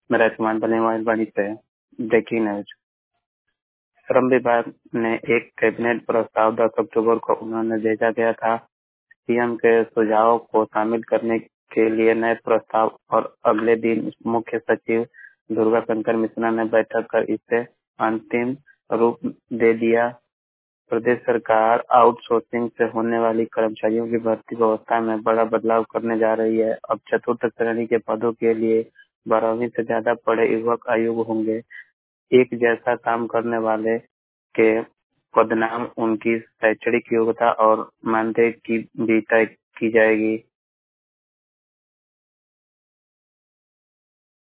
मेरा इस्तेमाल बने मोबाइल वाणी पे ब्रेकिंग न्यूज। श्रम विभाग ने एक कैबिनेट प्रस्ताव 10 अक्टूबर को उन्होंने भेजा गया था। सीएम के सुझाव को शामिल करने के लिए नए प्रस्ताव और अगले दिन मुख्य सचिव दुर्गा शंकर मिश्रा ने बैठक कर इसे अंतिम रूप दे दिया। प्रदेश सरकार आउटसोर्सिंग से होने वाली कर्मचारियों की भर्ती व्यवस्था में बड़ा बदलाव करने जा रही है। अब चतुर्थ श्रेणी के पदों के लिए 12वीं से ज्यादा पढ़े युवक अयोग्य होंगे। एक जैसा काम करने वाले के पदनाम उनकी शैक्षणिक योग्यता और मानदेय की भी तय की जाएगी।